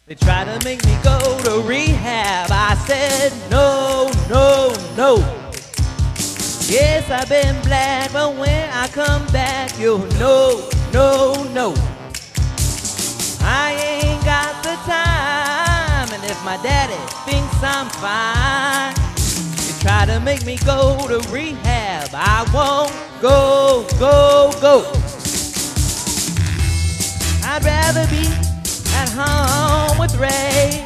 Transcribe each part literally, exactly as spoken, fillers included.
They try to make me go to rehab. I said no, no, no. Yes, I've been black, but when I come back, you'll know, no, no. I ain't got the time, and if my daddy thinks I'm fine, they try to make me go to rehab. I won't go, go, go. I'd rather be at home with Ray.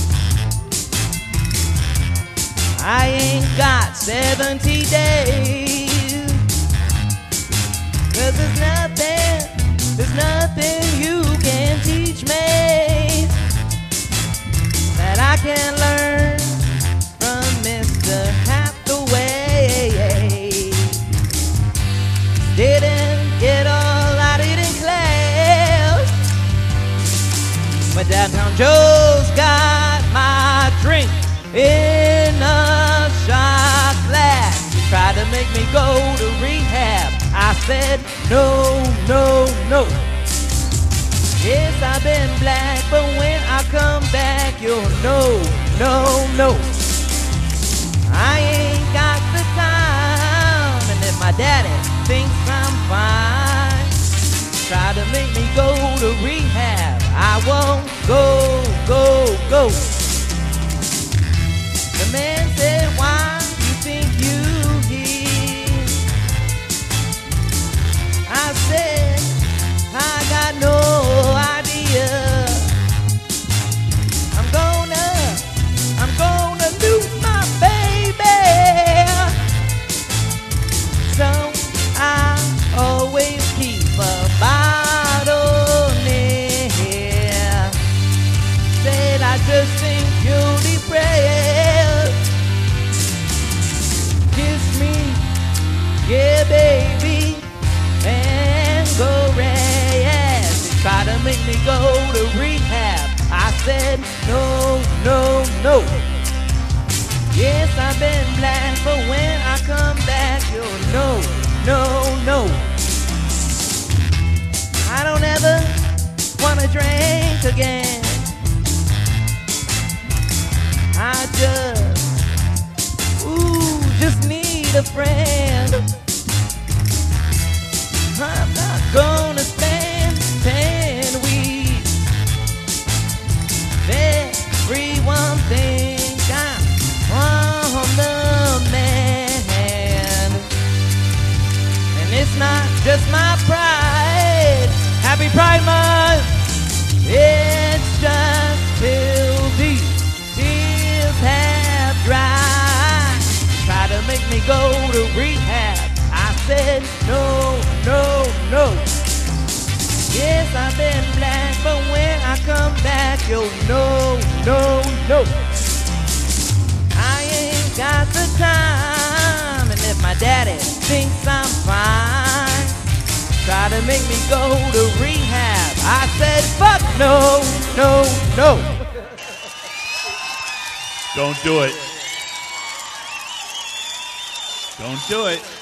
I ain't got seventy days, 'cause there's nothing, there's nothing you can teach me that I can learn from Mister Hathaway. Didn't get all I did in class, but Downtown Joe's got my drink in a shot glass. You tried to make me go to rehab. I said no, no, no. Yes, I've been black, but when I come back, you'll know, no, no. I ain't got the time, and if my daddy thinks I'm fine, try to make me go to rehab. I won't go, go, go. The man said, why you think you here? I said, I got no idea. I'm gonna, I'm gonna lose my baby. So I always keep a bottle near. Said I just think you'll be praying. Kiss me, yeah baby, and go rest. They try to make me go to rehab. I said no, no, no. Yes, I've been black, but when I come back, you'll know, no, no. I don't ever wanna drink again. I just, ooh, just need a friend. I'm not gonna spend ten weeks. Everyone thinks I'm on the man, and it's not just my pride. Happy Pride Month. It's just till these tears have dried. Try to make me go to rehab. I said no, no, no. Yes, I've been black, but when I come back, you'll know, no, no. I ain't got the time, and if my daddy thinks I'm fine, try to make me go to rehab. I said fuck no, no, no. Don't do it. Don't do it.